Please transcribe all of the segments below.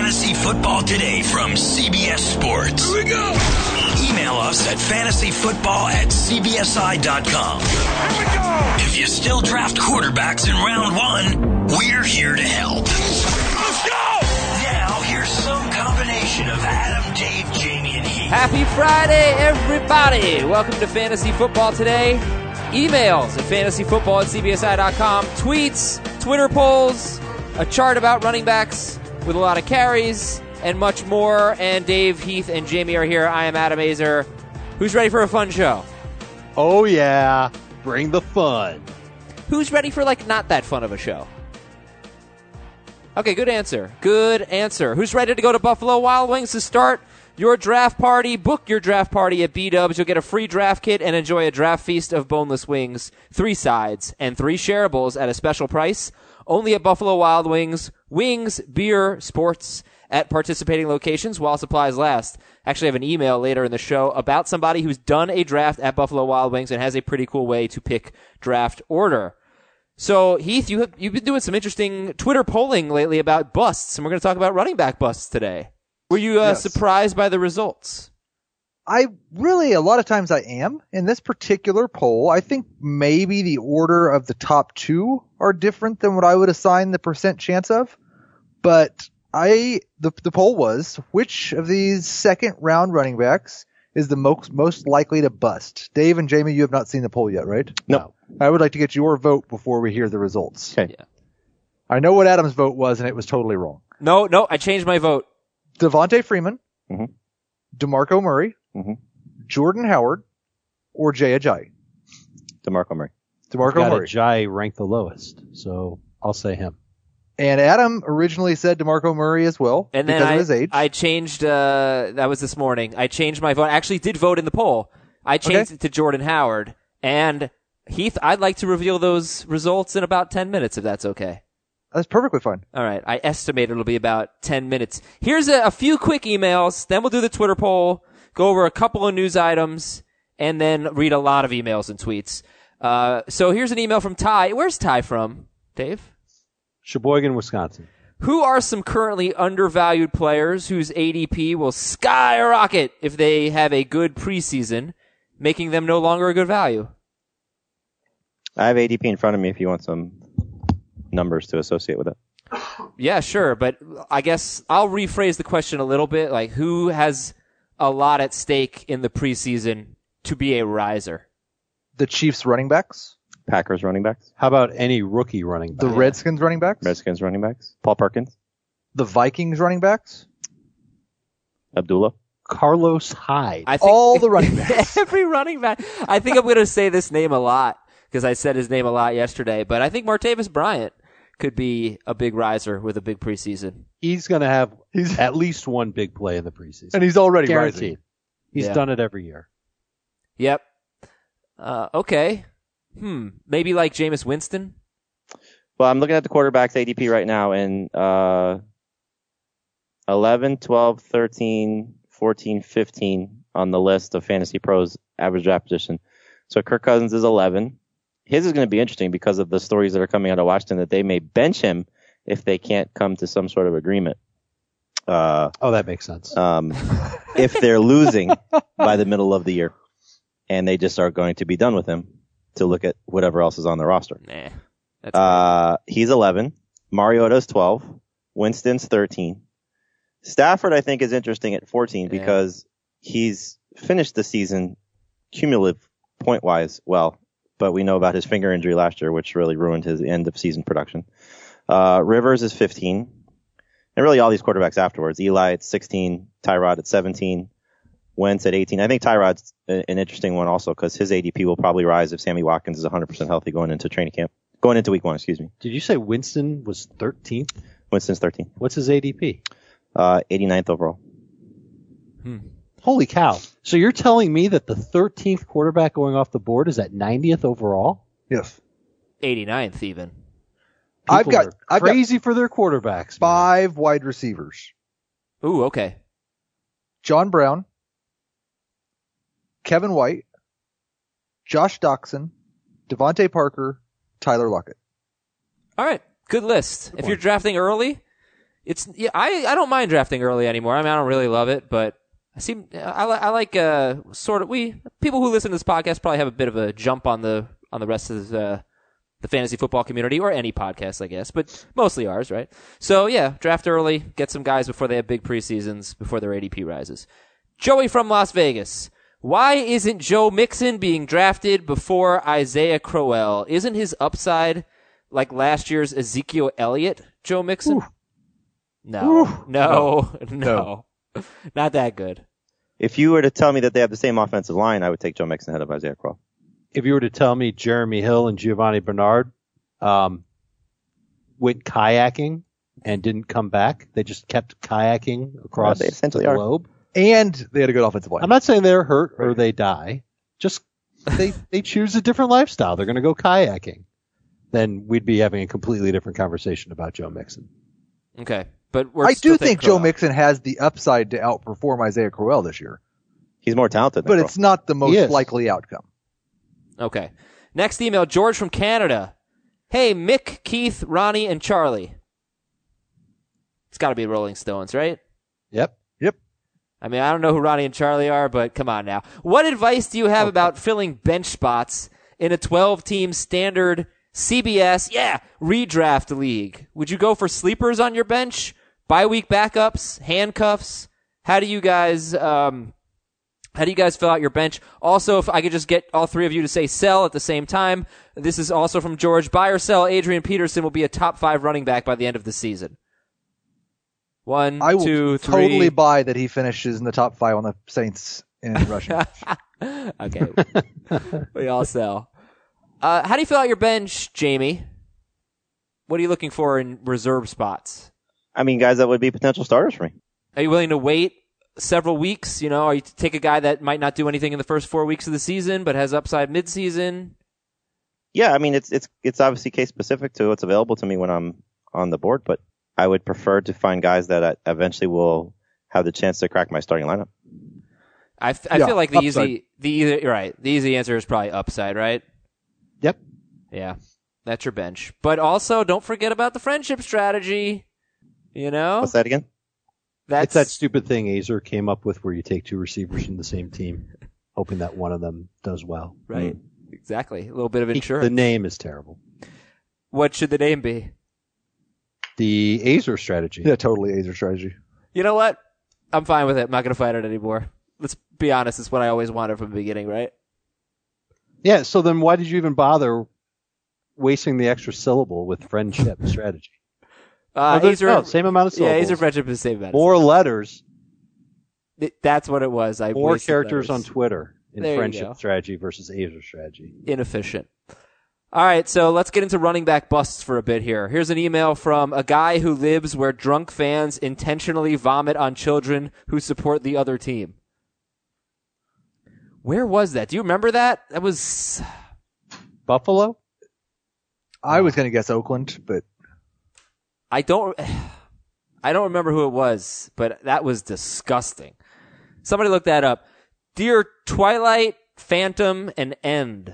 Fantasy Football Today from CBS Sports. Here we go. Email us at fantasyfootball@cbsi.com. Here we go. If you still draft quarterbacks in round one, we're here to help. Let's go. Now, here's some combination of Adam, Dave, Jamie, and Heath. Happy Friday, everybody! Welcome to Fantasy Football Today. Emails at fantasyfootball@cbsi.com. Tweets, Twitter polls, a chart about running backs with a lot of carries, and much more. And Dave, Heath, and Jamie are here. I am Adam Azer. Who's ready for a fun show? Oh, yeah. Bring the fun. Who's ready for, not that fun of a show? Okay, good answer. Good answer. Who's ready to go to Buffalo Wild Wings to start your draft party? Book your draft party at B-Dubs. You'll get a free draft kit and enjoy a draft feast of boneless wings, 3 sides, and 3 shareables at a special price. Only at Buffalo Wild Wings. Wings, beer, sports at participating locations while supplies last. Actually, I have an email later in the show about somebody who's done a draft at Buffalo Wild Wings and has a pretty cool way to pick draft order. So, Heath, you've been doing some interesting Twitter polling lately about busts, and we're going to talk about running back busts today. Were you surprised by the results? A lot of times I am. In this particular poll, I think maybe the order of the top 2 are different than what I would assign the percent chance of. But the poll was, which of these second round running backs is the most likely to bust? Dave and Jamie, you have not seen the poll yet, right? No. I would like to get your vote before we hear the results. Okay. Yeah. I know what Adam's vote was, and it was totally wrong. No, I changed my vote. Devontae Freeman, Mm-hmm. DeMarco Murray, Mm-hmm. Jordan Howard, or Jay Ajayi? DeMarco Murray. DeMarco Got Murray. Ajayi ranked the lowest, so I'll say him. And Adam originally said DeMarco Murray as well, And because then of his age. I changed, that was this morning. I changed my vote. I actually did vote in the poll. I changed it to Jordan Howard. And Heath, I'd like to reveal those results in about 10 minutes, if that's okay. That's perfectly fine. All right. I estimate it'll be about 10 minutes. Here's a few quick emails. Then we'll do the Twitter poll, go over a couple of news items, and then read a lot of emails and tweets. So here's an email from Ty. Where's Ty from, Dave? Sheboygan, Wisconsin. Who are some currently undervalued players whose ADP will skyrocket if they have a good preseason, making them no longer a good value? I have ADP in front of me if you want some numbers to associate with it. Yeah, sure. But I guess I'll rephrase the question a little bit. Like, who has a lot at stake in the preseason to be a riser? The Chiefs running backs, Packers running backs. How about any rookie running back? the Redskins running backs, Redskins running backs. Paul Perkins. the Vikings running backs, Abdullah. Carlos Hyde. I think all the running backs. every running back. I think I'm going to say this name a lot because I said his name a lot yesterday. But I think Martavis Bryant could be a big riser with a big preseason. He's going to have at least one big play in the preseason. And he's already Guaranteed. rising. He's Yeah. done it every year. Yep. Okay. Maybe like Jameis Winston. Well, I'm looking at the quarterbacks ADP right now, and 11, 12, 13, 14, 15 on the list of Fantasy Pros average draft position. So Kirk Cousins is 11. His is going to be interesting because of the stories that are coming out of Washington that they may bench him if they can't come to some sort of agreement. That makes sense. If they're losing by the middle of the year and they just are going to be done with him to look at whatever else is on the roster. Nah. That's He's 11. Mariota's 12. Winston's 13. Stafford, I think, is interesting at 14 because he's finished the season cumulative point-wise well, but we know about his finger injury last year, which really ruined his end-of-season production. Rivers is 15. And really all these quarterbacks afterwards. Eli at 16. Tyrod at 17. Wentz at 18. I think Tyrod's an interesting one also because his ADP will probably rise if Sammy Watkins is 100% healthy going into training camp. Going into week 1, excuse me. Did you say Winston was 13th? Winston's 13. What's his ADP? 89th overall. Holy cow. So you're telling me that the 13th quarterback going off the board is at 90th overall? Yes. 89th even. I've got crazy for their quarterbacks. 5 wide receivers. Ooh, okay. John Brown, Kevin White, Josh Doxson, Devontae Parker, Tyler Lockett. All right. Good list. If you're drafting early, I don't mind drafting early anymore. I mean, I don't really love it, but I like people who listen to this podcast probably have a bit of a jump on the rest of the fantasy football community, or any podcast, I guess, but mostly ours, right? So yeah, draft early, get some guys before they have big preseasons, before their ADP rises. Joey from Las Vegas. Why isn't Joe Mixon being drafted before Isaiah Crowell? Isn't his upside like last year's Ezekiel Elliott, Joe Mixon? Ooh. No. Not that good. If you were to tell me that they have the same offensive line, I would take Joe Mixon ahead of Isaiah Crowell. If you were to tell me Jeremy Hill and Giovanni Bernard went kayaking and didn't come back, they just kept kayaking across the globe. And they had a good offensive line. I'm not saying they're hurt or they die. Just they choose a different lifestyle. They're going to go kayaking. Then we'd be having a completely different conversation about Joe Mixon. Okay. But I do think Joe Mixon has the upside to outperform Isaiah Crowell this year. He's more talented than But Crowell. It's not the most likely outcome. Okay. Next email, George from Canada. Hey, Mick, Keith, Ronnie, and Charlie. It's got to be Rolling Stones, right? Yep. I mean, I don't know who Ronnie and Charlie are, but come on now. What advice do you have about filling bench spots in a 12-team standard CBS, redraft league? Would you go for sleepers on your bench? Bye-week backups? Handcuffs? How do you guys fill out your bench? Also, if I could just get all three of you to say sell at the same time. This is also from George. Buy or sell, Adrian Peterson will be a top 5 running back by the end of the season. 1, 2, 3. I will totally buy that he finishes in the top 5 on the Saints in rushing. Okay. We all sell. How do you fill out your bench, Jamie? What are you looking for in reserve spots? I mean, guys that would be potential starters for me. Are you willing to wait several weeks? You know, or you take a guy that might not do anything in the first 4 weeks of the season, but has upside mid-season? Yeah, I mean, it's obviously case specific to what's available to me when I'm on the board, but I would prefer to find guys that eventually will have the chance to crack my starting lineup. I feel like the upside. easy answer is probably upside, right? Yep. Yeah, that's your bench. But also, don't forget about the friendship strategy. You know? What's that again? It's that stupid thing Azer came up with where you take 2 receivers from the same team, hoping that one of them does well. Right. Exactly. A little bit of insurance. The name is terrible. What should the name be? The Azer strategy. Yeah, totally Azer strategy. You know what? I'm fine with it. I'm not going to fight it anymore. Let's be honest. It's what I always wanted from the beginning, right? Yeah, so then why did you even bother wasting the extra syllable with friendship strategy? Same amount of syllables. Yeah, Azer friendship is the same amount. More letters. That's what it was. More characters on Twitter in there friendship strategy versus Azer strategy. Inefficient. All right, so let's get into running back busts for a bit here. Here's an email from a guy who lives where drunk fans intentionally vomit on children who support the other team. Where was that? Do you remember that? That was Buffalo? I was going to guess Oakland, but I don't remember who it was, but that was disgusting. Somebody look that up. Dear Twilight, Phantom, and End.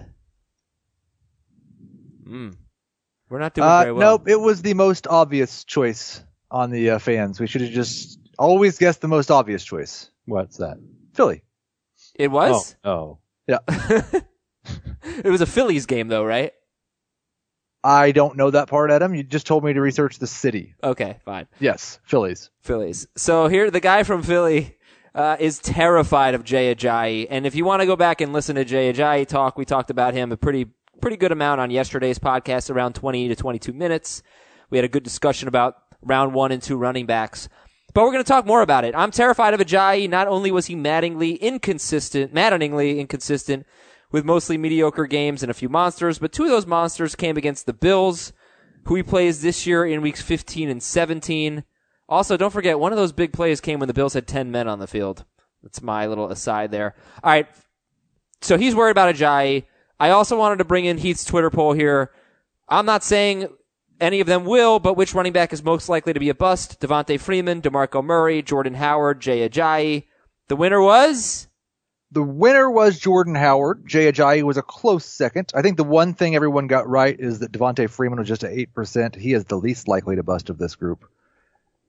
We're not doing very well. Nope, it was the most obvious choice on the fans. We should have just always guessed the most obvious choice. What's that? Philly. It was? Oh. Yeah. It was a Phillies game, though, right? I don't know that part, Adam. You just told me to research the city. Okay, fine. Yes, Phillies. So here, the guy from Philly is terrified of Jay Ajayi. And if you want to go back and listen to Jay Ajayi talk, we talked about him a pretty good amount on yesterday's podcast, around 20 to 22 minutes. We had a good discussion about round 1 and 2 running backs. But we're going to talk more about it. I'm terrified of Ajayi. Not only was he maddeningly inconsistent with mostly mediocre games and a few monsters, but 2 of those monsters came against the Bills, who he plays this year in weeks 15 and 17. Also, don't forget, one of those big plays came when the Bills had 10 men on the field. That's my little aside there. All right, so he's worried about Ajayi. I also wanted to bring in Heath's Twitter poll here. I'm not saying any of them will, but which running back is most likely to be a bust? Devontae Freeman, DeMarco Murray, Jordan Howard, Jay Ajayi. The winner was? The winner was Jordan Howard. Jay Ajayi was a close second. I think the one thing everyone got right is that Devontae Freeman was just at 8%. He is the least likely to bust of this group.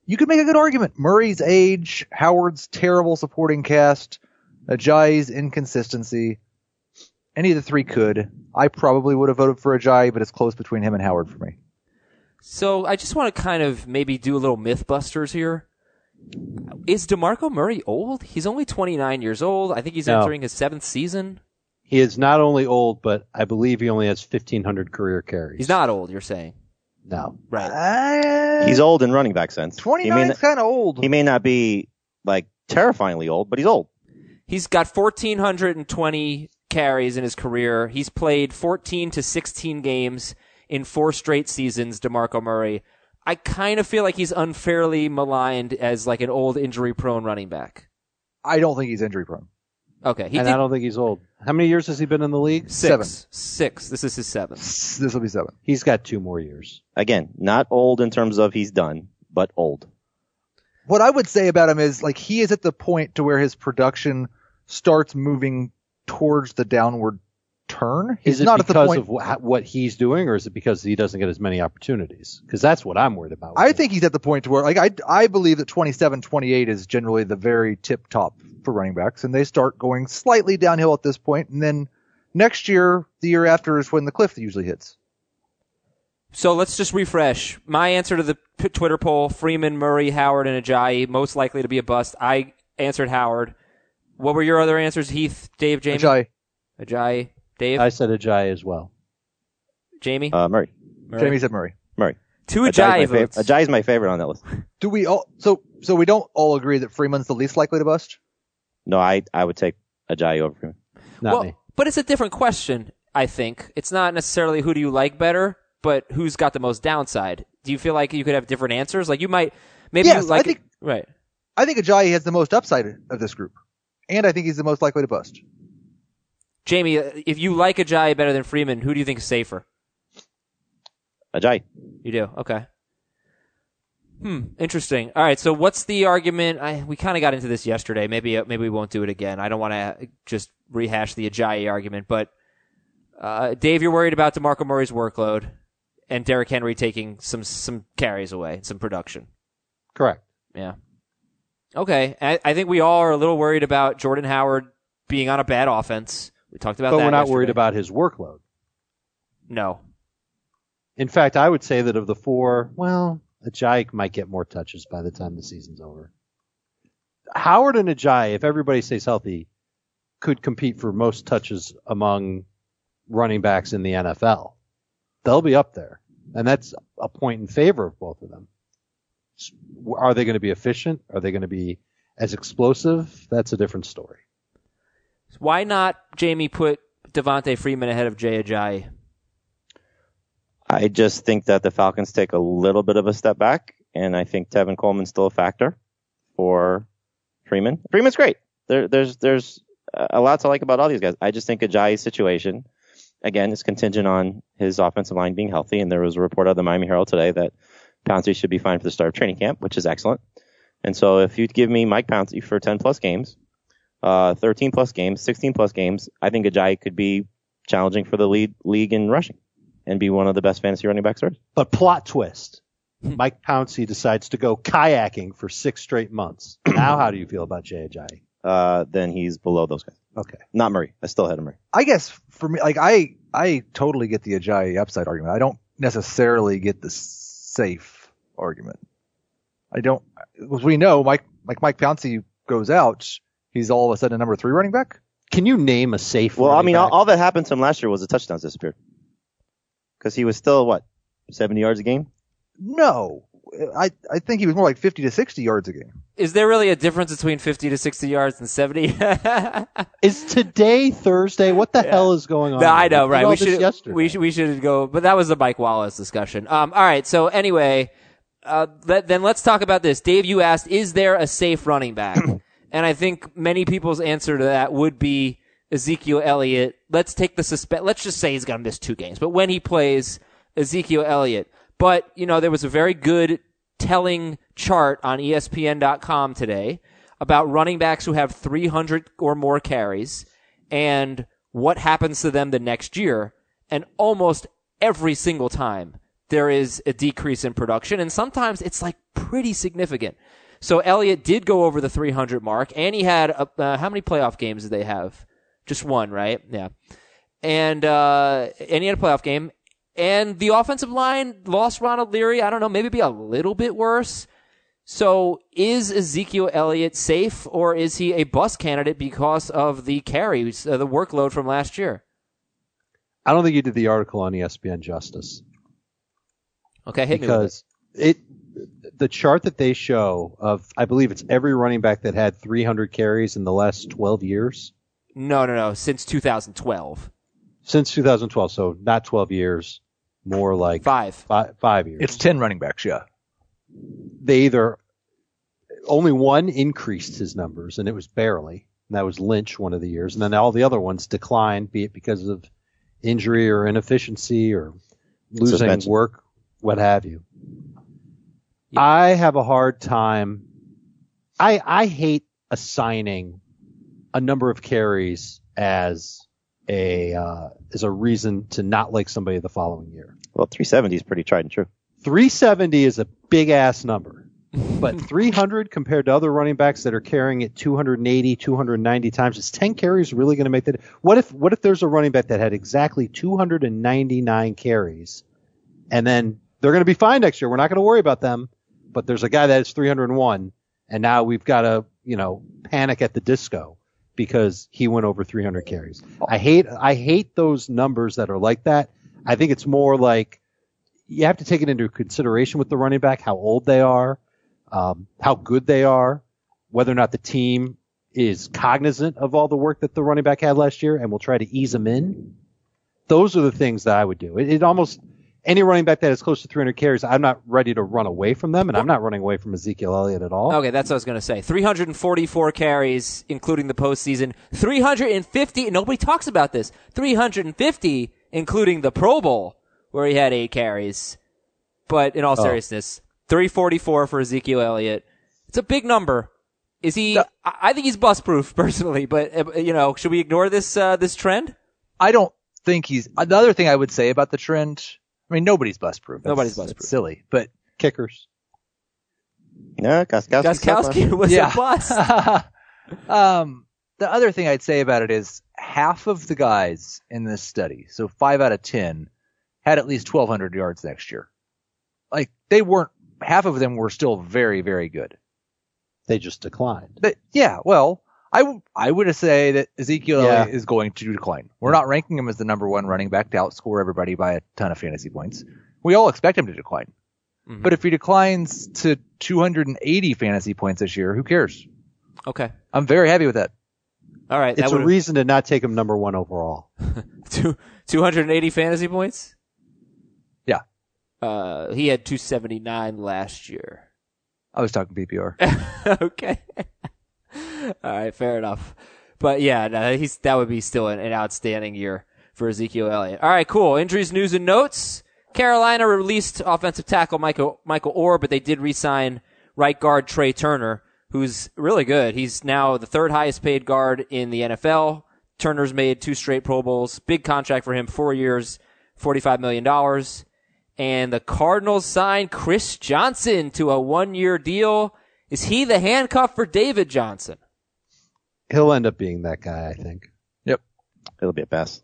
you could make a good argument. Murray's age, Howard's terrible supporting cast, Ajayi's inconsistency. Any of the three could. I probably would have voted for Ajayi, but it's close between him and Howard for me. So I just want to kind of maybe do a little Mythbusters here. Is DeMarco Murray old? He's only 29 years old. I think he's entering his 7th season. He is not only old, but I believe he only has 1,500 career carries. He's not old, you're saying? No. Right. He's old in running back sense. 29 is kind of old. He may not be like terrifyingly old, but he's old. He's got 1,420 carries in his career. He's played 14 to 16 games in 4 straight seasons, DeMarco Murray. I kind of feel like he's unfairly maligned as like an old injury-prone running back. I don't think he's injury-prone. Okay. I don't think he's old. How many years has he been in the league? 6. This is his 7th. This will be 7. He's got 2 more years. Again, not old in terms of he's done, but old. What I would say about him is like he is at the point to where his production starts moving towards the downward turn. He's Is it not at the because point of what he's doing, or is it because he doesn't get as many opportunities? Because that's what I'm worried about. I think he's at the point to where like I believe that 27, 28 is generally the very tip top for running backs, and they start going slightly downhill at this point, and then next year, the year after is when the cliff usually hits. So let's just refresh. My answer to the Twitter poll, Freeman, Murray, Howard, and Ajayi, most likely to be a bust. I answered Howard. What were your other answers, Heath, Dave, Jamie? Ajayi. Dave? I said Ajayi as well. Jamie? Murray. Jamie said Murray. Murray. 2 Ajayi votes. Ajayi's my favorite on that list. Do we all? So we don't all agree that Freeman's the least likely to bust? No, I would take Ajayi over Freeman. Not me. But it's a different question, I think. It's not necessarily who do you like better, but who's got the most downside. Do you feel like you could have different answers? Like you might, maybe Yes, you like I think, right. I think Ajayi has the most upside of this group. And I think he's the most likely to bust. Jamie, if you like Ajayi better than Freeman, who do you think is safer? Ajayi. You do? Okay. Interesting. All right, so what's the argument? We kind of got into this yesterday. Maybe we won't do it again. I don't want to just rehash the Ajayi argument, but Dave, you're worried about DeMarco Murray's workload and Derrick Henry taking some carries away, some production. Correct. Yeah. Okay. I think we all are a little worried about Jordan Howard being on a bad offense. We talked about that. But we're not yesterday. worried about his workload. No. In fact, I would say that of the 4, Ajayi might get more touches by the time the season's over. Howard and Ajayi, if everybody stays healthy, could compete for most touches among running backs in the NFL. They'll be up there. And that's a point in favor of both of them. Are they going to be efficient? Are they going to be as explosive? That's a different story. Why not, Jamie, put Devontae Freeman ahead of Jay Ajayi? I just think that the Falcons take a little bit of a step back, and I think Tevin Coleman's still a factor for Freeman. Freeman's great. There's a lot to like about all these guys. I just think Ajayi's situation, again, is contingent on his offensive line being healthy, and there was a report out of the Miami Herald today that Pouncey should be fine for the start of training camp, which is excellent. And so if you'd give me Mike Pouncey for 10-plus games, 13-plus games, 16-plus games, I think Ajayi could be challenging for the league in rushing and be one of the best fantasy running backs there. But plot twist. Mike Pouncey decides to go kayaking for 6 straight months. Now how do you feel about Jay Ajayi? Then he's below those guys. Okay. Not Murray. I still had Murray. I guess for me, like I totally get the Ajayi upside argument. I don't necessarily get the safe argument. I don't, as we know, Mike Pouncey goes out, he's all of a sudden a number 3 running back. Can you name a safe Well, I running mean, back? all that happened to him last year was the touchdowns disappeared. Because he was still, 70 yards a game? No, I think he was more like 50 to 60 yards a game. Is there really a difference between 50 to 60 yards and 70? Is today Thursday? What the hell is going on? No, I know, We did right? all We this should yesterday. we should go, but that was the Mike Wallace discussion. All right. So anyway, then let's talk about this. Dave, you asked, is there a safe running back? And I think many people's answer to that would be Ezekiel Elliott. Let's take the let's just say he's going to miss 2 games, but when he plays, Ezekiel Elliott. But, there was a very good telling chart on ESPN.com today about running backs who have 300 or more carries and what happens to them the next year. And almost every single time, there is a decrease in production, and sometimes it's like pretty significant. So Elliott did go over the 300 mark, and he had how many playoff games did they have? Just one, right? Yeah. And he had a playoff game, and the offensive line lost Ronald Leary. I don't know, maybe be a little bit worse. So is Ezekiel Elliott safe, or is he a bust candidate because of the carries, the workload from last year? I don't think you did the article on ESPN justice. Okay, hit because me with it. The chart that they show of, I believe it's every running back that had 300 carries in the last 12 years. No, since 2012. Since 2012, so not 12 years, more like 5 years. It's 10 running backs, yeah. They either only one increased his numbers, and it was barely. And that was Lynch one of the years, and then all the other ones declined, be it because of injury or inefficiency or losing Suspension. work, what have you. Yeah. I have a hard time. I hate assigning a number of carries as a reason to not like somebody the following year. Well, 370 is pretty tried and true. 370 is a big ass number, but 300 compared to other running backs that are carrying it 280, 290 times, is 10 carries really going to make that? What if there's a running back that had exactly 299 carries, and then they're going to be fine next year? We're not going to worry about them, but there's a guy that is 301, and now we've got to, panic at the disco because he went over 300 carries. I hate those numbers that are like that. I think it's more like you have to take it into consideration with the running back, how old they are, how good they are, whether or not the team is cognizant of all the work that the running back had last year and will try to ease them in. Those are the things that I would do. It almost, any running back that is close to 300 carries, I'm not ready to run away from them, and I'm not running away from Ezekiel Elliott at all. Okay, that's what I was going to say. 344 carries, including the postseason. 350, nobody talks about this. 350, including the Pro Bowl, where he had 8 carries. But in all seriousness, 344 for Ezekiel Elliott. It's a big number. Is he? I think he's bust-proof, personally. But should we ignore this trend? I don't think he's. The other thing I would say about the trend, I mean, nobody's bust-proof. Nobody's bust-proof. It's silly, but Kickers. No, Gostkowski was a bust. The other thing I'd say about it is half of the guys in this study, so 5 out of 10, had at least 1,200 yards next year. Like, they weren't, half of them were still very, very good. They just declined. But, yeah, well, I would say that Ezekiel Elliott is going to decline. We're not ranking him as the number one running back to outscore everybody by a ton of fantasy points. We all expect him to decline. Mm-hmm. But if he declines to 280 fantasy points this year, who cares? Okay. I'm very happy with that. All right. It's a reason to not take him number one overall. 280 fantasy points? Yeah. He had 279 last year. I was talking PPR. Okay. All right, fair enough. But yeah, no, that would be still an outstanding year for Ezekiel Elliott. All right, cool. Injuries, news, and notes. Carolina released offensive tackle Michael Orr, but they did re-sign right guard Trey Turner, who's really good. He's now the 3rd highest paid guard in the NFL. Turner's made 2 straight Pro Bowls. Big contract for him, 4 years, $45 million. And the Cardinals signed Chris Johnson to a 1-year deal. Is he the handcuff for David Johnson? He'll end up being that guy, I think. Yep. It'll be a pass.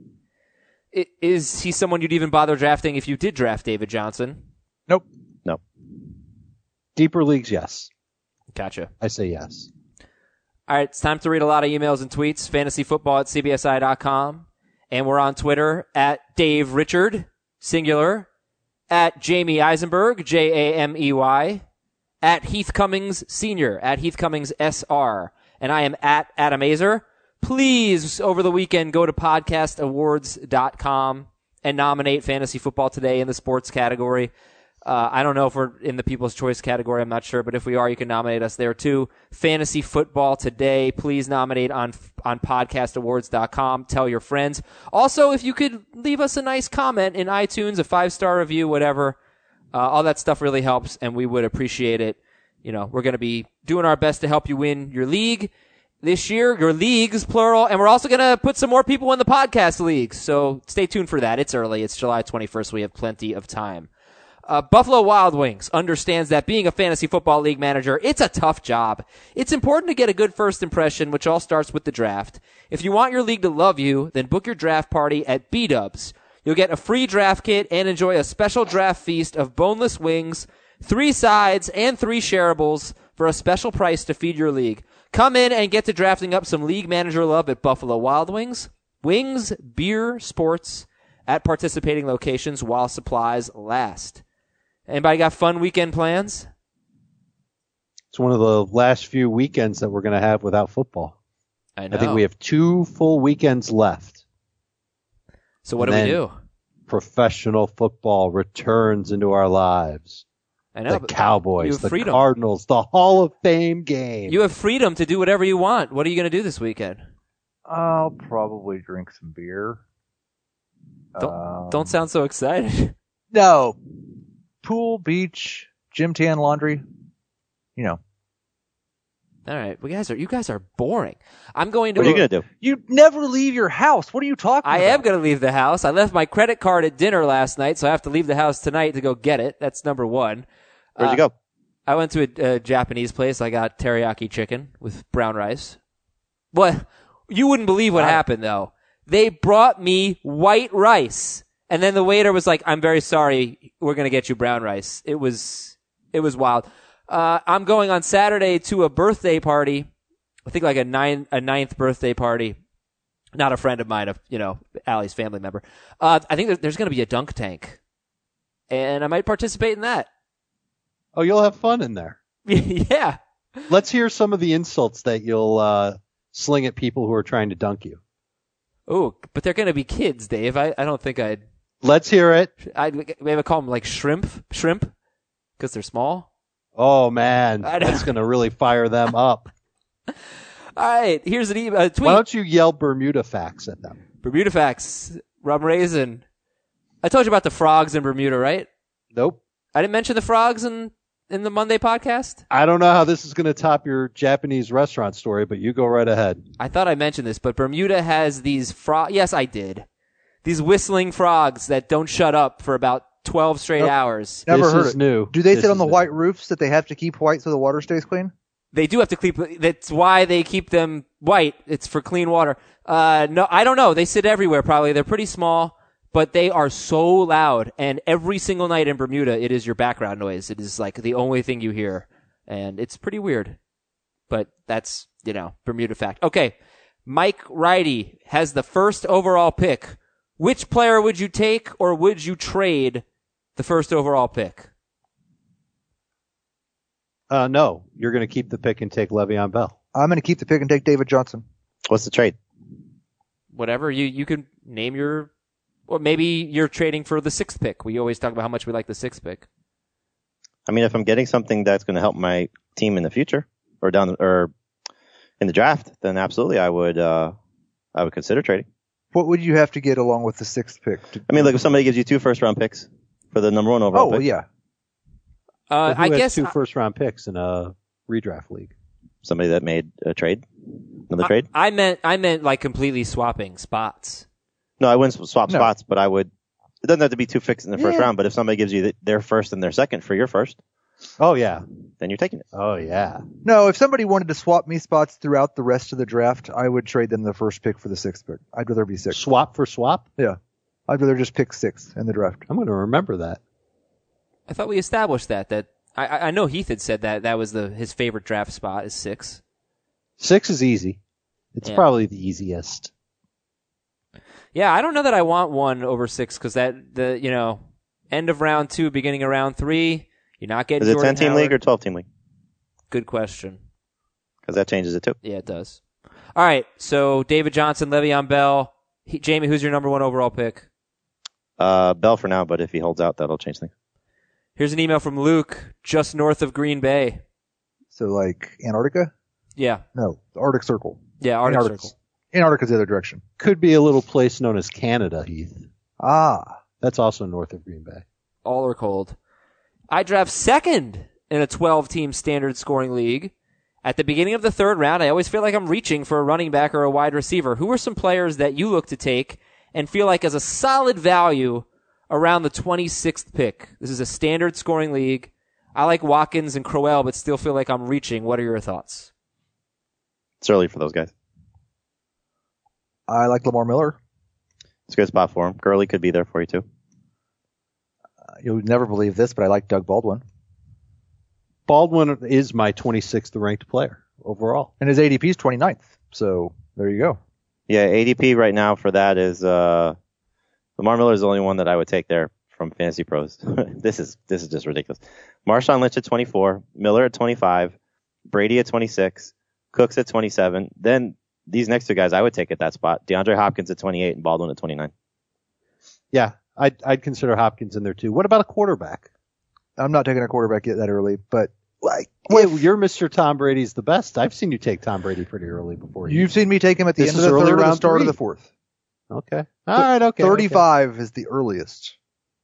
Is he someone you'd even bother drafting if you did draft David Johnson? Nope. No. Deeper leagues, yes. Gotcha. I say yes. All right, it's time to read a lot of emails and tweets. FantasyFootball@cbsi.com. And we're on Twitter @Dave Richard, singular, @Jamie Eisenberg, JAMEY, @Heath Cummings Sr., @Heath Cummings SR. And I am @Adam Azer. Please, over the weekend, go to podcastawards.com and nominate Fantasy Football Today in the sports category. I don't know if we're in the People's Choice category. I'm not sure. But if we are, you can nominate us there, too. Fantasy Football Today. Please nominate on podcastawards.com. Tell your friends. Also, if you could leave us a nice comment in iTunes, a 5-star review, whatever. All that stuff really helps, and we would appreciate it. We're going to be doing our best to help you win your league. this year, your leagues, plural, and we're also going to put some more people in the podcast leagues. So stay tuned for that. It's early. It's July 21st. We have plenty of time. Buffalo Wild Wings understands that being a fantasy football league manager, it's a tough job. It's important to get a good first impression, which all starts with the draft. If you want your league to love you, then book your draft party at B-Dubs. You'll get a free draft kit and enjoy a special draft feast of boneless wings, 3 sides, and 3 shareables for a special price to feed your league. Come in and get to drafting up some league manager love at Buffalo Wild Wings. Wings, beer, sports at participating locations while supplies last. Anybody got fun weekend plans? It's one of the last few weekends that we're going to have without football. I know. I think we have 2 full weekends left. So what do we do? Professional football returns into our lives. I know. The Cowboys, the freedom. Cardinals, the Hall of Fame game. You have freedom to do whatever you want. What are you going to do this weekend? I'll probably drink some beer. Don't sound so excited. No. Pool, beach, gym tan, laundry. You know. All right, you guys are boring. I'm going to. What are you going to do? You never leave your house. What are you talking about? I am going to leave the house. I left my credit card at dinner last night, so I have to leave the house tonight to go get it. That's number one. Where'd you go? I went to a Japanese place. I got teriyaki chicken with brown rice. What? You wouldn't believe what happened, though. They brought me white rice, and then the waiter was like, "I'm very sorry. We're going to get you brown rice." It was wild. I'm going on Saturday to a birthday party. I think like a ninth birthday party. Not a friend of mine, Allie's family member. I think there's going to be a dunk tank, and I might participate in that. Oh, you'll have fun in there. Yeah. Let's hear some of the insults that you'll sling at people who are trying to dunk you. Oh, but they're going to be kids, Dave. I don't think I'd. Let's hear it. I'd maybe call them like shrimp, because they're small. Oh, man. That's going to really fire them up. All right, here's an tweet. Why don't you yell Bermuda facts at them? Bermuda facts. Rum raisin. I told you about the frogs in Bermuda, right? Nope. I didn't mention the frogs in the Monday podcast? I don't know how this is going to top your Japanese restaurant story, but you go right ahead. I thought I mentioned this, but Bermuda has these frogs. Yes, I did. These whistling frogs that don't shut up for about 12 straight hours. Never heard is it. new. Do they This sit on is the new. white roofs that they have to keep white so the water stays clean? They do have to keep. That's why they keep them white. It's for clean water. No, I don't know. They sit everywhere. Probably they're pretty small, but they are so loud. And every single night in Bermuda, it is your background noise. It is like the only thing you hear, and it's pretty weird. But that's Bermuda fact. Okay, Mike Ridey has the first overall pick. Which player would you take, or would you trade the first overall pick? No, you're going to keep the pick and take Le'Veon Bell. I'm going to keep the pick and take David Johnson. What's the trade? Whatever you can name or maybe you're trading for the 6th pick. We always talk about how much we like the 6th pick. I mean, if I'm getting something that's going to help my team in the future or in the draft, then absolutely I would consider trading. What would you have to get along with the 6th pick? I mean, look, if somebody gives you 2 first-round picks for the number 1 overall pick. Oh, yeah. But who I has guess 2 first-round picks in a redraft league? Somebody that made a trade, another trade. I meant like completely swapping spots. No, I wouldn't swap spots, but I would. It doesn't have to be 2 picks in the first round, but if somebody gives you their first and their second for your first, Oh, yeah. then you're taking it. Oh, yeah. No, if somebody wanted to swap me spots throughout the rest of the draft, I would trade them the first pick for the 6th pick. I'd rather be 6. Swap for swap? Yeah. I'd rather just pick 6 in the draft. I'm going to remember that. I thought we established that I know Heath had said that was his favorite draft spot is 6. 6 is easy. It's Yeah. probably the easiest. Yeah, I don't know that I want 1 over 6 because end of round 2, beginning of round 3, you're not getting. Is it Jordan 10-team Howard. league or 12-team league? Good question. Because that changes it too. Yeah, it does. All right, so David Johnson, Le'Veon Bell. Jamie, who's your number 1 overall pick? Bell for now, but if he holds out, that'll change things. Here's an email from Luke, just north of Green Bay. So, like, Antarctica? Yeah, No, the Arctic Circle. yeah, Arctic Antarctica. Circle. Antarctica's the other direction. Could be a little place known as Canada, Heath. Ah. That's also north of Green Bay. All are cold. I draft 2nd in a 12-team standard scoring league, At the beginning of the third round, I always feel like I'm reaching for a running back or a wide receiver. Who are some players that you look to take and feel like as a solid value around the 26th pick? This is a standard scoring league. I like Watkins and Crowell, but still feel like I'm reaching. What are your thoughts? It's early for those guys. I like Lamar Miller. It's a good spot for him. Gurley could be there for you too. You'll never believe this, but I like Doug Baldwin. Baldwin is my 26th ranked player overall. And his ADP is 29th. So there you go. Yeah, ADP right now for that is Lamar Miller is the only one that I would take there from Fantasy Pros. This is just ridiculous. Marshawn Lynch at 24, Miller at 25, Brady at 26, Cooks at 27. Then these next two guys I would take at that spot. DeAndre Hopkins at 28 and Baldwin at 29. Yeah, I'd consider Hopkins in there too. What about a quarterback? I'm not taking a quarterback yet that early, but You're Mr. Tom Brady's the best. I've seen you take Tom Brady pretty early before. You've seen me take him at the This end is of the early third or the round start three. of the fourth. Okay. All right. Okay. 35 is the earliest.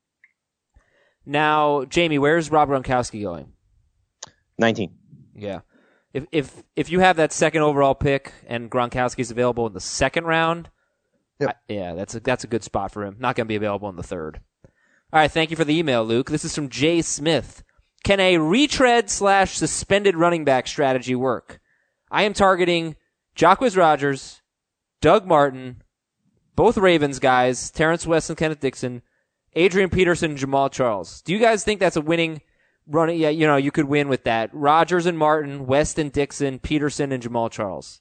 Now, Jamie, where's Rob Gronkowski going? 19. Yeah. If you have that second overall pick and Gronkowski's available in the second round, Yep. that's a good spot for him. Not going to be available in the third. All right, thank you for the email, Luke. This is from Jay Smith. Can a retread/suspended running back strategy work? I am targeting Jacquizz Rodgers, Doug Martin, both Ravens guys, Terrence West and Kenneth Dixon, Adrian Peterson and Jamal Charles. Do you guys think that's a winning run? Yeah, you could win with that. Rodgers and Martin, West and Dixon, Peterson and Jamal Charles.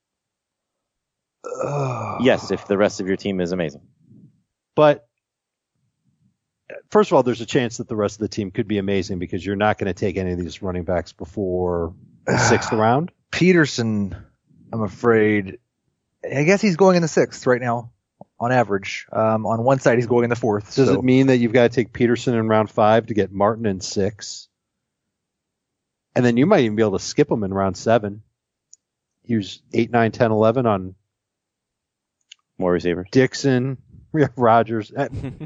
Yes, if the rest of your team is amazing. But first of all, there's a chance that the rest of the team could be amazing because you're not going to take any of these running backs before the sixth round. Peterson, I'm afraid. I guess he's going in the sixth right now, on average. On one side, he's going in the fourth. Does it mean that you've got to take Peterson in round 5 to get Martin in 6? And then you might even be able to skip him in round 7. Use 8, 9, 10, 11 on More receivers. Dixon, Rodgers.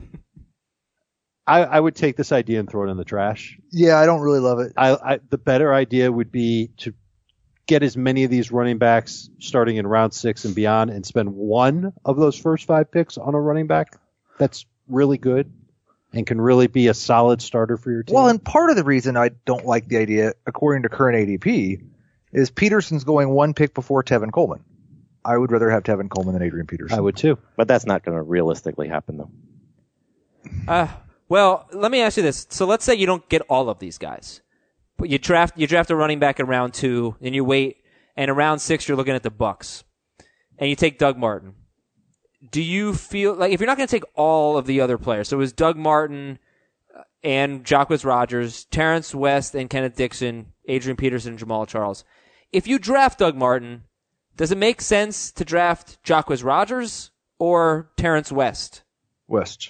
I would take this idea and throw it in the trash. Yeah, I don't really love it. The better idea would be to get as many of these running backs starting in round 6 and beyond and spend one of those first 5 picks on a running back that's really good and can really be a solid starter for your team. Well, and part of the reason I don't like the idea, according to current ADP, is Peterson's going one pick before Tevin Coleman. I would rather have Tevin Coleman than Adrian Peterson. I would too. But that's not going to realistically happen, though. Well, let me ask you this. So let's say you don't get all of these guys. But you draft a running back in round 2, and you wait, and in round 6 you're looking at the Bucks. And you take Doug Martin. Do you feel like if you're not going to take all of the other players, so it was Doug Martin and Jacquizz Rodgers, Terrence West and Kenneth Dixon, Adrian Peterson and Jamal Charles. If you draft Doug Martin, does it make sense to draft Jacquizz Rodgers or Terrence West? West.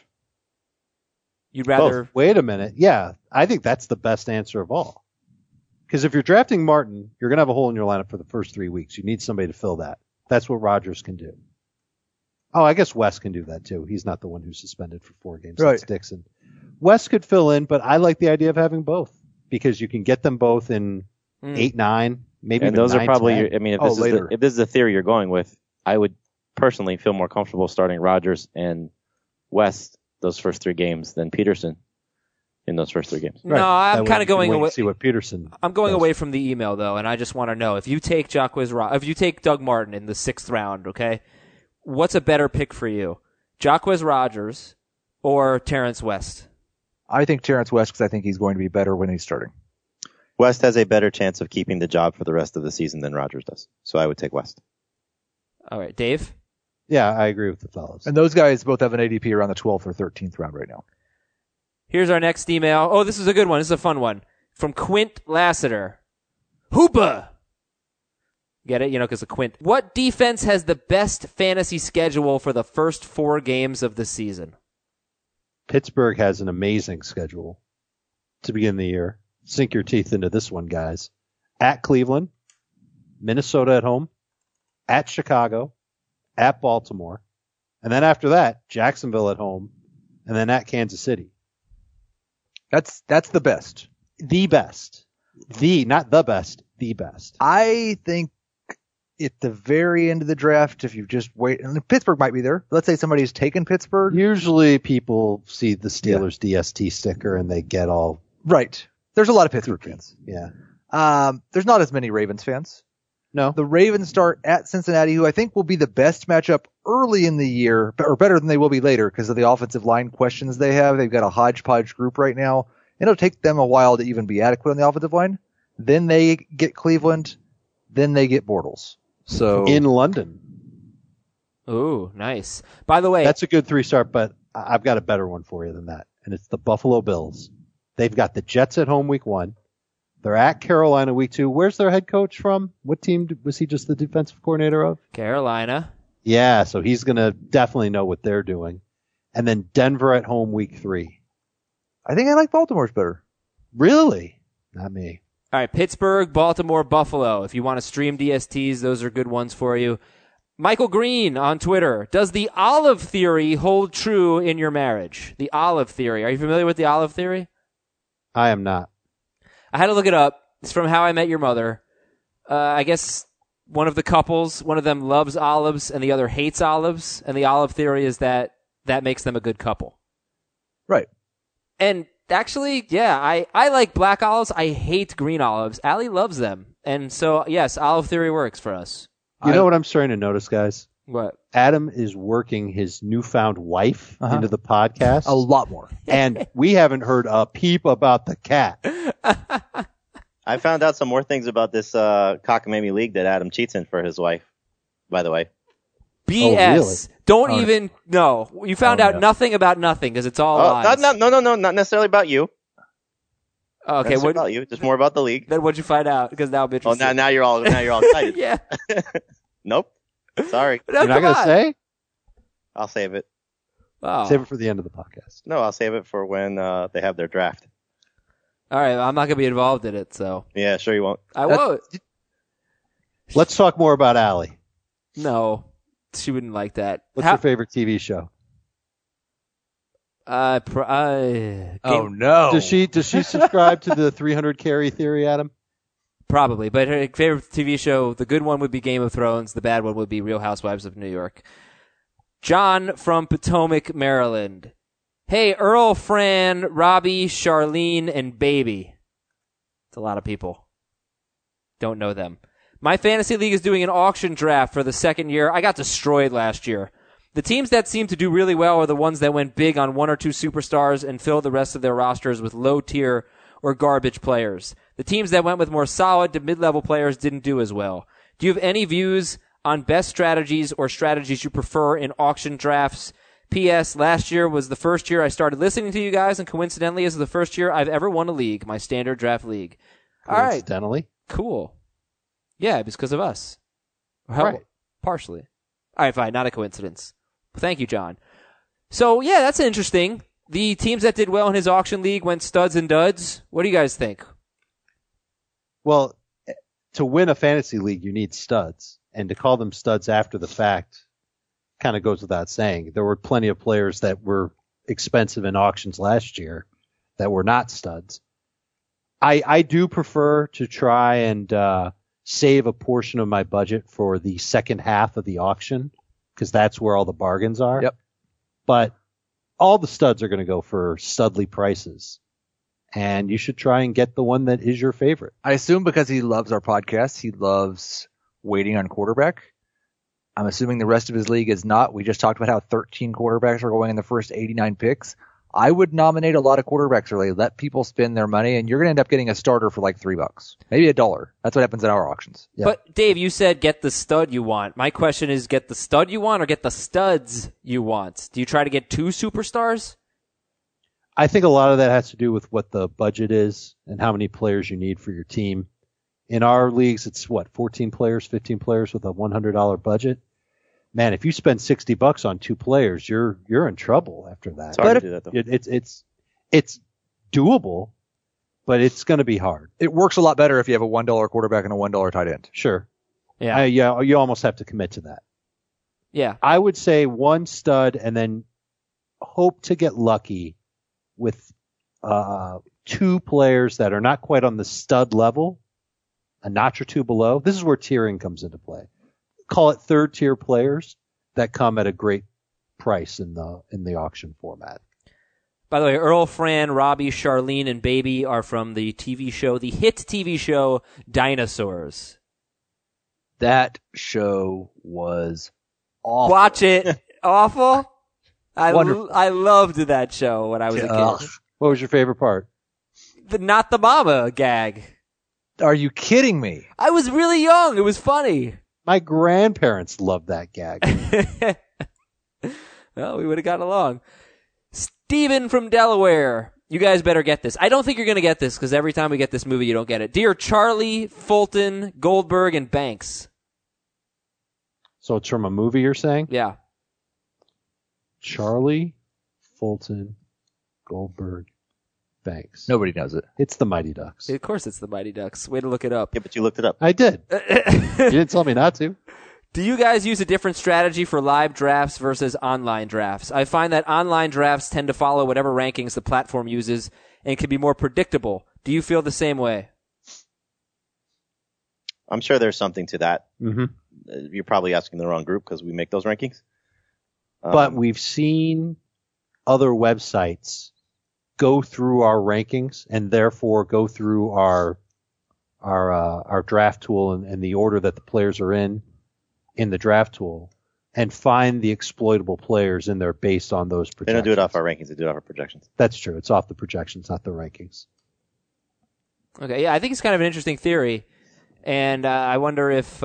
You'd rather... Both. Wait a minute. Yeah, I think that's the best answer of all. Because if you're drafting Martin, you're going to have a hole in your lineup for the first 3 weeks. You need somebody to fill that. That's what Rodgers can do. Oh, I guess West can do that too. He's not the one who's suspended for 4 games. Right. That's Dixon. West could fill in, but I like the idea of having both because you can get them both in 8, 9, maybe And even those 9, are probably, 10. I mean, later. if this is the theory you're going with, I would personally feel more comfortable starting Rodgers and West those first 3 games than Peterson in those first 3 games. No, I'm kind of going away. See what Peterson. I'm going does. away from the email though, and I just want to know if you take if you take Doug Martin in the 6th round, okay, what's a better pick for you, Jacquizz Rodgers or Terrence West? I think Terrence West because I think he's going to be better when he's starting. West has a better chance of keeping the job for the rest of the season than Rodgers does. So I would take West. All right, Dave? Yeah, I agree with the fellas. And those guys both have an ADP around the 12th or 13th round right now. Here's our next email. Oh, this is a good one. This is a fun one. From Quint Lassiter. Hoopa! Get it? Because of Quint. What defense has the best fantasy schedule for the first 4 games of the season? Pittsburgh has an amazing schedule to begin the year. Sink your teeth into this one, guys. At Cleveland, Minnesota at home, at Chicago, at Baltimore, and then after that, Jacksonville at home, and then at Kansas City. That's the best. The best. Not the best, the best. I think at the very end of the draft, if you just wait, and Pittsburgh might be there. Let's say somebody's taken Pittsburgh. Usually people see the Steelers DST sticker and they get all Right. There's a lot of Pittsburgh fans. Yeah. There's not as many Ravens fans. No. The Ravens start at Cincinnati, who I think will be the best matchup early in the year, or better than they will be later because of the offensive line questions they have. They've got a hodgepodge group right now. It'll take them a while to even be adequate on the offensive line. Then they get Cleveland. Then they get Bortles. So In London. Ooh, nice. By the way, That's a good 3-star, but I've got a better one for you than that. And it's the Buffalo Bills. They've got the Jets at home week 1. They're at Carolina week 2. Where's their head coach from? What team was he just the defensive coordinator of? Carolina. Yeah, so he's going to definitely know what they're doing. And then Denver at home week 3. I think I like Baltimore's better. Really? Not me. All right, Pittsburgh, Baltimore, Buffalo. If you want to stream DSTs, those are good ones for you. Michael Green on Twitter. Does the olive theory hold true in your marriage? The olive theory. Are you familiar with the olive theory? I am not. I had to look it up. It's from How I Met Your Mother. I guess one of the couples, one of them loves olives and the other hates olives. And the olive theory is that makes them a good couple. Right. And actually, yeah, I like black olives. I hate green olives. Allie loves them. And so, yes, olive theory works for us. You know what I'm starting to notice, guys? What? Adam is working his newfound wife into the podcast. A lot more. And we haven't heard a peep about the cat. I found out some more things about this cockamamie league that Adam cheats in for his wife, by the way. BS. really? Don't even, no. You found out nothing about nothing because it's all lies. No, not necessarily about you. Okay, Not what about you, just more about the league. Then what'd you find out? Because now I'm Oh, interested. now you're all excited. Yeah. Nope. Sorry. No, You're not come going to on. say? I'll save it. Oh. Save it for the end of the podcast. No, I'll save it for when they have their draft. All right, I'm not going to be involved in it, so Yeah, sure you won't. I won't. Let's talk more about Allie. No, she wouldn't like that. What's your favorite TV show? Oh Game- no. Does she subscribe to the 300 carry theory, Adam? Probably, but her favorite TV show, the good one would be Game of Thrones, the bad one would be Real Housewives of New York. John from Potomac, Maryland. Hey, Earl, Fran, Robbie, Charlene, and Baby. It's a lot of people. Don't know them. My fantasy league is doing an auction draft for the second year. I got destroyed last year. The teams that seem to do really well are the ones that went big on one or two superstars and filled the rest of their rosters with low-tier or garbage players. The teams that went with more solid to mid-level players didn't do as well. Do you have any views on best strategies or strategies you prefer in auction drafts? P.S. Last year was the first year I started listening to you guys, and coincidentally, this is the first year I've ever won a league, my standard draft league. All right. Coincidentally. Cool. Yeah, it's because of us. Right. Partially. All right, fine. Not a coincidence. Thank you, John. So, yeah, that's interesting. The teams that did well in his auction league went studs and duds. What do you guys think? Well, to win a fantasy league, you need studs. And to call them studs after the fact kind of goes without saying. There were plenty of players that were expensive in auctions last year that were not studs. I do prefer to try and save a portion of my budget for the second half of the auction because that's where all the bargains are. Yep. But all the studs are going to go for studly prices. And you should try and get the one that is your favorite. I assume because he loves our podcast, he loves waiting on quarterback. I'm assuming the rest of his league is not. We just talked about how 13 quarterbacks are going in the first 89 picks. I would nominate a lot of quarterbacks early. Let people spend their money, and you're going to end up getting a starter for like $3, maybe $1. That's what happens in our auctions. Yeah. But, Dave, you said get the stud you want. My question is get the stud you want or get the studs you want? Do you try to get two superstars? I think a lot of that has to do with what the budget is and how many players you need for your team. In our leagues, it's 14 players, 15 players with a $100 budget. Man, if you spend $60 on two players, you're in trouble after that. It's hard to do that, though. It's doable, but it's going to be hard. It works a lot better if you have a $1 quarterback and a $1 tight end. Sure. Yeah. Yeah, you almost have to commit to that. Yeah. I would say one stud and then hope to get lucky with two players that are not quite on the stud level, a notch or two below. This is where tiering comes into play. Call it third tier players that come at a great price in the auction format. By the way, Earl, Fran, Robbie, Charlene, and Baby are from the hit TV show Dinosaurs. That show was awful. Watch it. Awful? Wonderful. I loved that show when I was a kid. What was your favorite part? Not the mama gag. Are you kidding me? I was really young. It was funny. My grandparents loved that gag. Well, we would have gotten along. Steven from Delaware. You guys better get this. I don't think you're going to get this because every time we get this movie, you don't get it. Dear Charlie, Fulton, Goldberg, and Banks. So it's from a movie, you're saying? Yeah. Charlie, Fulton, Goldberg, Banks. Nobody knows it. It's the Mighty Ducks. Of course it's the Mighty Ducks. Way to look it up. Yeah, but you looked it up. I did. You didn't tell me not to. Do you guys use a different strategy for live drafts versus online drafts? I find that online drafts tend to follow whatever rankings the platform uses and can be more predictable. Do you feel the same way? I'm sure there's something to that. Mm-hmm. You're probably asking the wrong group because we make those rankings. But we've seen other websites go through our rankings and therefore go through our draft tool and the order that the players are in the draft tool and find the exploitable players in there based on those projections. They don't do it off our rankings. They do it off our projections. That's true. It's off the projections, not the rankings. Okay, yeah, I think it's kind of an interesting theory, and I wonder if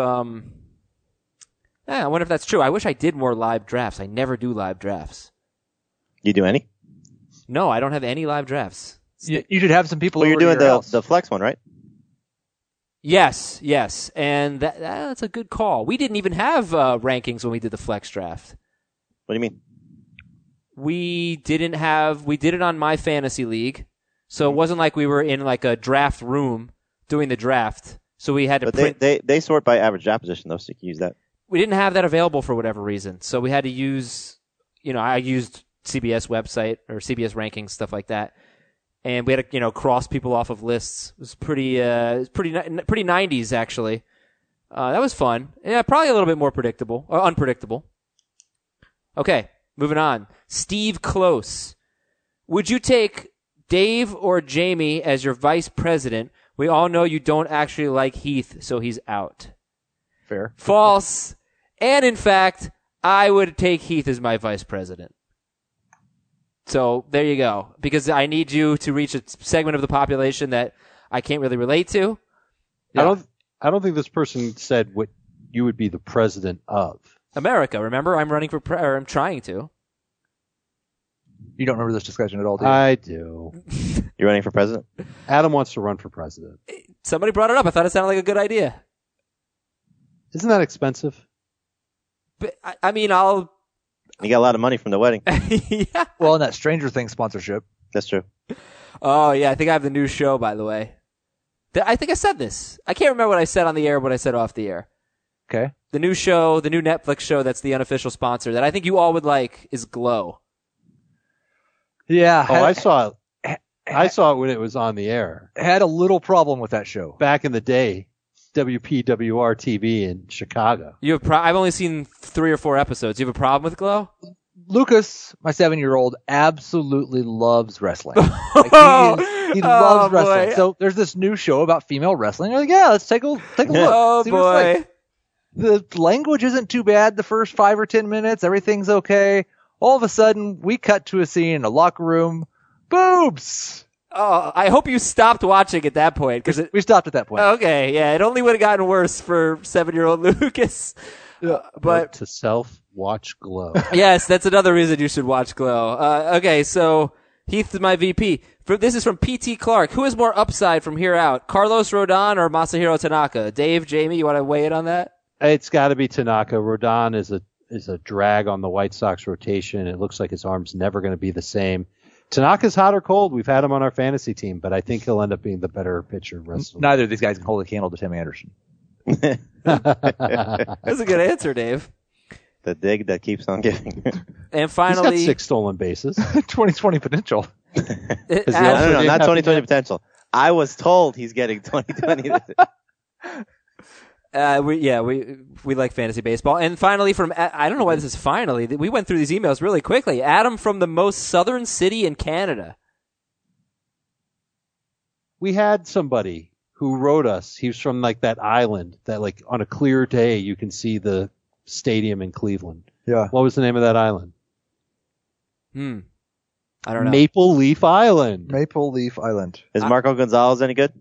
that's true. I wish I did more live drafts. I never do live drafts. You do any? No, I don't have any live drafts. You should have some people Well, you're over to doing your house. the flex one, right? Yes, and that's a good call. We didn't even have rankings when we did the flex draft. What do you mean? We did it on My Fantasy League, so it wasn't like we were in like a draft room doing the draft. So we had to print. They sort by average draft position, though, so you can use that. We didn't have that available for whatever reason, so we had to use, I used CBS website or CBS rankings, stuff like that. And we had to, cross people off of lists. It was pretty 90s, actually. That was fun. Yeah, probably a little bit more predictable, or unpredictable. Okay, moving on. Steve Close. Would you take Dave or Jamie as your vice president? We all know you don't actually like Heath, so he's out. Fair. False. And in fact, I would take Heath as my vice president. So there you go. Because I need you to reach a segment of the population that I can't really relate to. Yeah. I don't think this person said what you would be the president of. America, remember? I'm running for I'm trying to. You don't remember this discussion at all, do you? I do. You're running for president? Adam wants to run for president. Somebody brought it up. I thought it sounded like a good idea. Isn't that expensive? But, I mean, I'll... You got a lot of money from the wedding. Yeah. Well, and that Stranger Things sponsorship. That's true. Oh, yeah. I think I have the new show, by the way. I think I said this. I can't remember what I said on the air, what I said off the air. Okay. The new show, the new Netflix show that's the unofficial sponsor that I think you all would like is Glow. Yeah. Oh, I saw it. I saw it when it was on the air. Had a little problem with that show. Back in the day, WPWR TV in Chicago. You have I've only seen 3 or 4 episodes. You have a problem with Glow? Lucas, my 7-year-old, absolutely loves wrestling. Like, he loves wrestling. Boy. So there's this new show about female wrestling. I'm like, yeah, let's take a look. Oh, See what it's boy. like. The language isn't too bad the first 5 or 10 minutes. Everything's okay. All of a sudden, we cut to a scene in a locker room. Boobs! Oh, I hope you stopped watching at that point. We stopped at that point. Okay, yeah, it only would have gotten worse for 7-year-old Lucas. But to watch Glow. yes, that's another reason you should watch Glow. Okay, so Heath is my VP. This is from PT Clark. Who has more upside from here out, Carlos Rodon or Masahiro Tanaka? Dave, Jamie, you want to weigh in on that? It's got to be Tanaka. Rodon is a drag on the White Sox rotation. It looks like his arm's never going to be the same. Tanaka's hot or cold. We've had him on our fantasy team, but I think he'll end up being the better pitcher. Neither of these guys can hold a candle to Tim Anderson. That's a good answer, Dave. The dig that keeps on giving. And He's finally, got 6 stolen bases. 2020 potential. he No, also no, didn't not have 2020 to- potential. I was told he's getting 2020. We like fantasy baseball. And finally, from I don't know why this is finally. We went through these emails really quickly. Adam from the most southern city in Canada. We had somebody who wrote us. He was from like that island that like on a clear day you can see the stadium in Cleveland. Yeah. What was the name of that island? I don't know. Maple Leaf Island. Maple Leaf Island. Is Marco Gonzalez any good?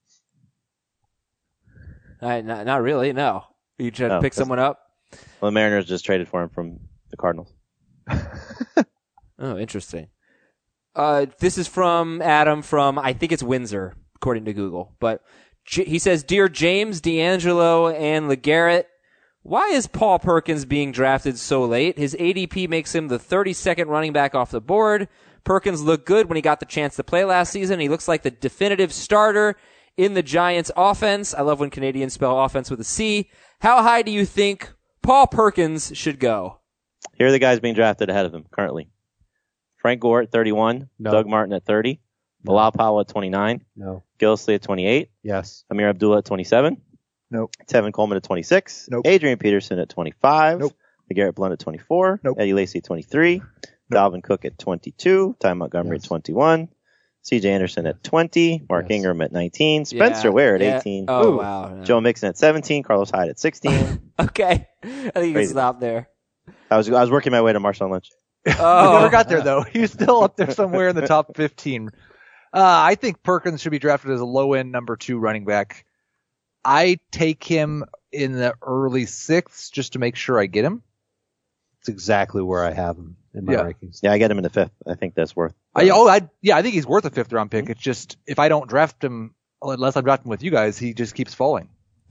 Not really. No. You try to No, pick that's- someone up. Well, the Mariners just traded for him from the Cardinals. Oh, interesting. This is from Adam from, I think it's Windsor, according to Google. But he says, Dear James, D'Angelo, and LeGarrette, why is Paul Perkins being drafted so late? His ADP makes him the 32nd running back off the board. Perkins looked good when he got the chance to play last season. He looks like the definitive starter in the Giants offense. I love when Canadians spell offense with a C. How high do you think Paul Perkins should go? Here are the guys being drafted ahead of him currently. Frank Gore at 31, No. Doug Martin at 30, No. Bilal Powell at 29, No. Gillisley at 28, Yes. Amir Abdullah at 27, Nope. Tevin Coleman at 26, Nope. Adrian Peterson at 25, Nope. Garrett Blunt at 24, Nope. Eddie Lacy at 23, Dalvin Cook at 22, Ty Montgomery Yes. at 21, CJ Anderson at 20, Mark Yes. Ingram at 19, Spencer Ware at 18, Oh, wow. Joe Mixon at 17, Carlos Hyde at 16. Okay. I think you can Crazy. stop there. I was working my way to Marshawn Lynch. Oh. We never got there though. He was still up there somewhere in the top 15. I think Perkins should be drafted as a low end number 2 running back. I take him in the early 6th just to make sure I get him. It's exactly where I have him in my Yeah. rankings. Yeah, I get him in the 5th. I think that's worth. I think he's worth a 5th round pick. It's just if I don't draft him, unless I draft him with you guys, he just keeps falling.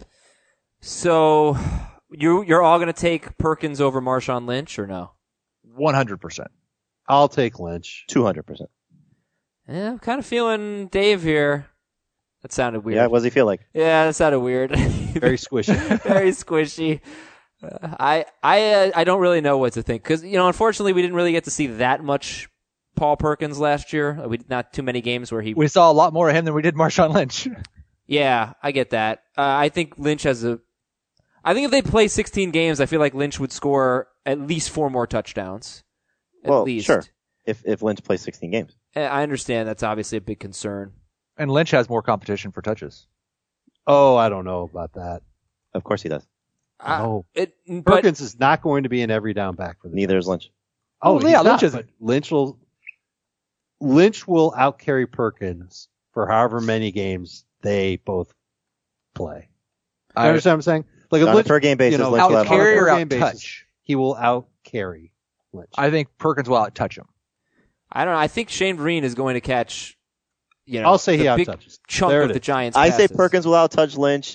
So you're all going to take Perkins over Marshawn Lynch or no? 100%. I'll take Lynch. 200%. Yeah, I'm kind of feeling Dave here. That sounded weird. Yeah, what does he feel like? Yeah, that sounded weird. Very squishy. Very squishy. I don't really know what to think because unfortunately we didn't really get to see that much Paul Perkins last year. Not too many games where he. We saw a lot more of him than we did Marshawn Lynch. Yeah, I get that. I think Lynch has I think if they play 16 games, I feel like Lynch would score at least 4 more touchdowns. At Well, least. sure. If Lynch plays 16 games. I understand that's obviously a big concern. And Lynch has more competition for touches. Oh, I don't know about that. Of course he does. No. But Perkins is not going to be an every down back for the Neither is Lynch. Oh, Well, he's yeah, not, Lynch isn't. but Lynch will outcarry Perkins for however many games they both play. You understand what I'm saying? Like On a per game basis, Lynch will have Out-carry more. or per game basis, out-touch? he will outcarry Lynch. I think Perkins will out-touch him. I don't know. I think Shane Vereen is going to catch. I'll say he the big outtouches. chunk There of it the is. Giants. I say passes. Perkins will outtouch Lynch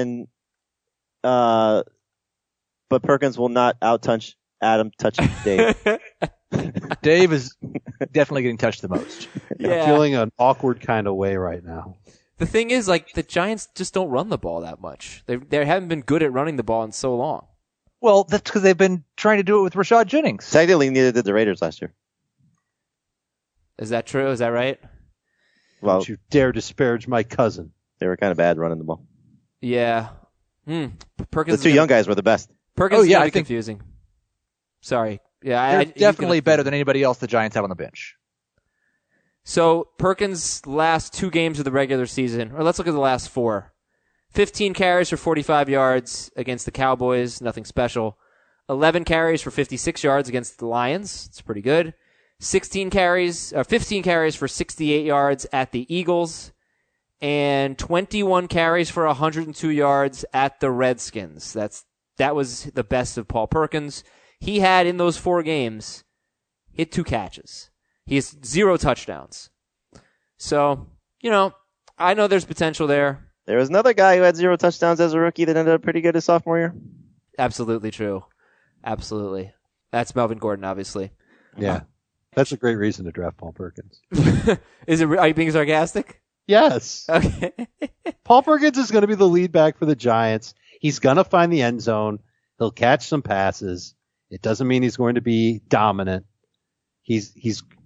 but Perkins will not outtouch Adam touching Dave. Dave is definitely getting touched the most. Yeah. I'm feeling an awkward kind of way right now. The thing is, like, the Giants just don't run the ball that much. They haven't been good at running the ball in so long. Well, that's because they've been trying to do it with Rashad Jennings. Technically, neither did the Raiders last year. Is that true? Is that right? Well, Don't you dare disparage my cousin. they were kind of bad running the ball. Yeah. The Perkins. two young guys were the best. Perkins Oh, is yeah, gonna I be think- confusing. Sorry. Yeah, They're he's definitely gonna- better than anybody else the Giants have on the bench. So Perkins' last 2 games of the regular season, or let's look at the last 4. 15 carries for 45 yards against the Cowboys, nothing special. 11 carries for 56 yards against the Lions, it's pretty good. 15 carries for 68 yards at the Eagles, and 21 carries for 102 yards at the Redskins. That was the best of Paul Perkins. He had in those 4 games, he had 2 catches. He has 0 touchdowns. So, I know there's potential there. There was another guy who had 0 touchdowns as a rookie that ended up pretty good his sophomore year. Absolutely true. Absolutely. That's Melvin Gordon, obviously. Yeah. That's a great reason to draft Paul Perkins. Are you being sarcastic? Yes. Okay. Paul Perkins is going to be the lead back for the Giants. He's going to find the end zone. He'll catch some passes. It doesn't mean he's going to be dominant. He's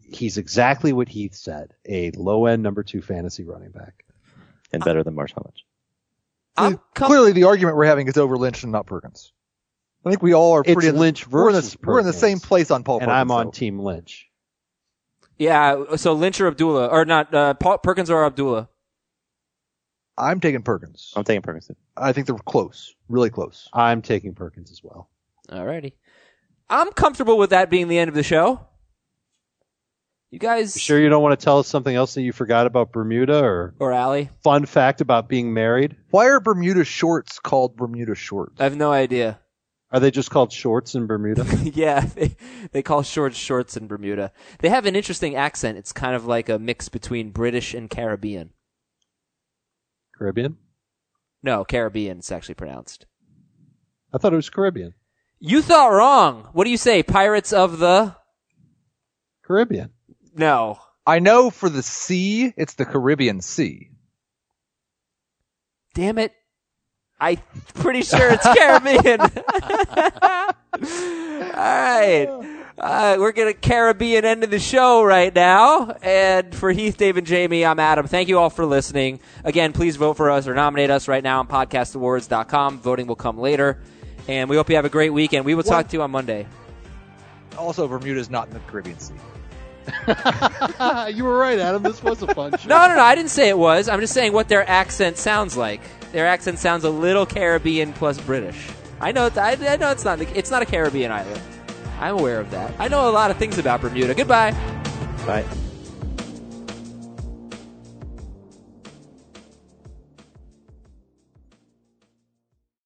he's exactly what Heath said, a low-end number 2 fantasy running back. And better than Marshawn Lynch. Clearly, the argument we're having is over Lynch and not Perkins. I think we all are pretty. It's Lynch versus Perkins. We're in the same place on Paul and Perkins. I'm on Team Lynch. Yeah, so Lynch or Abdullah, or not, Perkins or Abdullah? I'm taking Perkins. I'm taking Perkins. I think they're close, really close. I'm taking Perkins as well. Alrighty. I'm comfortable with that being the end of the show. You guys... You sure you don't want to tell us something else that you forgot about Bermuda or Allie? Fun fact about being married? Why are Bermuda shorts called Bermuda shorts? I have no idea. Are they just called shorts in Bermuda? Yeah, they call shorts in Bermuda. They have an interesting accent. It's kind of like a mix between British and Caribbean. Caribbean? No, Caribbean it's actually pronounced. I thought it was Caribbean. You thought wrong. What do you say? Pirates of the... Caribbean. No. I know for the sea, it's the Caribbean Sea. Damn it. I'm pretty sure it's Caribbean. All right. We're going to Caribbean end of the show right now. And for Heath, Dave, and Jamie, I'm Adam. Thank you all for listening. Again, please vote for us or nominate us right now on podcastawards.com. Voting will come later. And we hope you have a great weekend. We will talk to you on Monday. Also, Bermuda's not in the Caribbean Sea. You were right, Adam. This was a fun show. No. I didn't say it was. I'm just saying what their accent sounds like. Their accent sounds a little Caribbean plus British. I know it's not a Caribbean island. I'm aware of that. I know a lot of things about Bermuda. Goodbye. Bye.